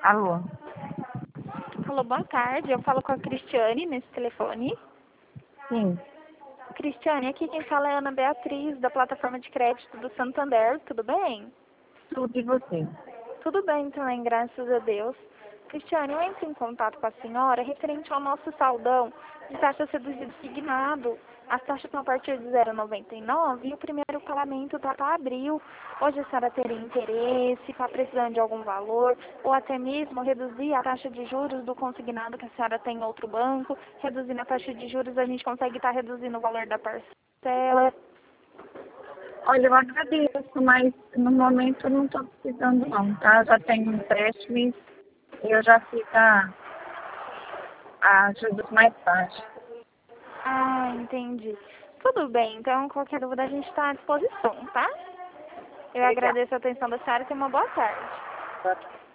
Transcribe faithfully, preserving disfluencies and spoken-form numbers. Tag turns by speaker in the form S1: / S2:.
S1: Alô?
S2: Alô, boa tarde. Eu falo com a Cristiane nesse telefone.
S1: Sim,
S2: Cristiane, aqui quem fala é a Ana Beatriz, da plataforma de crédito do Santander. Tudo bem?
S1: tudo e você?
S2: Tudo bem também, graças a Deus. Cristiane, eu entro em contato com a senhora referente ao nosso saldão de taxas reduzidas signado. As taxas estão a partir de zero vírgula noventa e nove e o primeiro pagamento está para abril. Hoje a senhora teria interesse, está precisando de algum valor, ou até mesmo reduzir a taxa de juros do consignado que a senhora tem em outro banco. Reduzindo a taxa de juros, a gente consegue estar reduzindo o valor da parcela.
S1: Olha, eu agradeço, mas no momento eu não estou precisando não, tá? Já tenho um empréstimo e eu já fiz a, a juros mais baixos.
S2: Ah, entendi. Tudo bem, então qualquer dúvida a gente está à disposição, tá? Eu
S1: Obrigada.
S2: agradeço a atenção da senhora e tenha uma boa tarde.